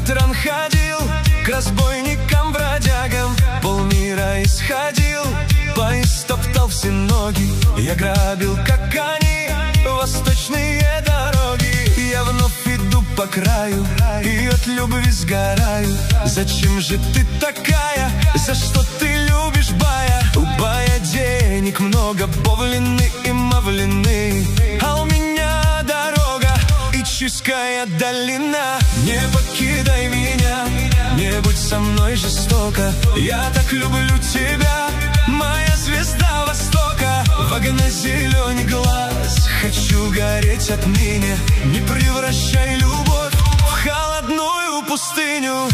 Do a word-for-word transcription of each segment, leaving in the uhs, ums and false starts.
утром ходил к разбойникам, бродягам, полмира исходил, поезд топтал все ноги. Я грабил, как они, восточные дороги. Я вновь иду по краю и от любви сгораю. Зачем же ты такая? За что ты любишь бая? У бая денег много, бовлины и мавлины, а у меня дорога и Чуйская долина. Не покидай меня, не будь со мной жестоко. Я так люблю тебя, моя звезда Востока. В огне зеленый глаз, хочу гореть отныне. Не превращай любовь в холодную пустыню.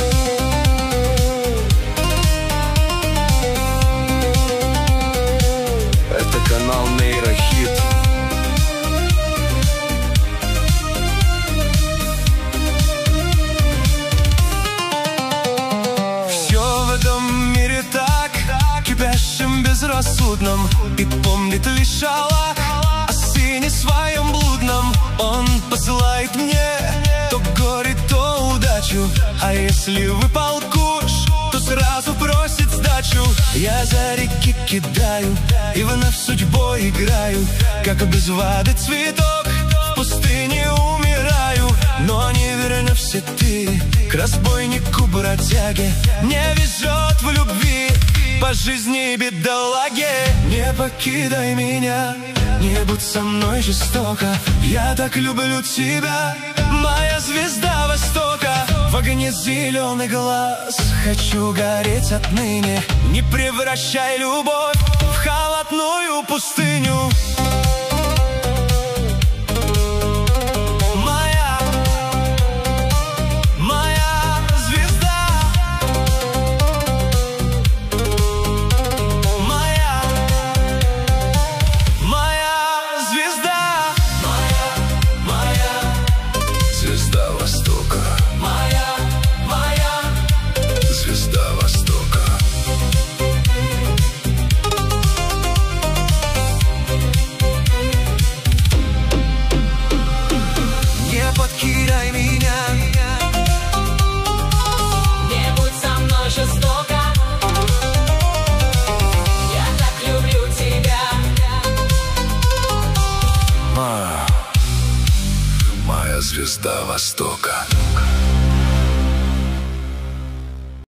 Это канал Нейрохит. Все в этом мире так, кипящим, безрассудном, и помнит лишь Аллах о сыне своем блудном. Он посылает мне то горе, то удачу, а если выпал куш, то сразу просит сдачу. Я за реки кидаю и вновь судьбой играю, как без воды цветок в пустыне умираю. Но не вернешься ты к разбойнику, бродяге, не везет в любви по жизни бедолаге. Не покидай меня, не будь со мной жестоко. Я так люблю тебя, моя звезда Востока. В огне зеленый глаз, хочу гореть отныне. Не превращай любовь в холодную пустыню. Покидай меня, не будь со мной жестоко. Я так люблю тебя. Моя, моя звезда Востока.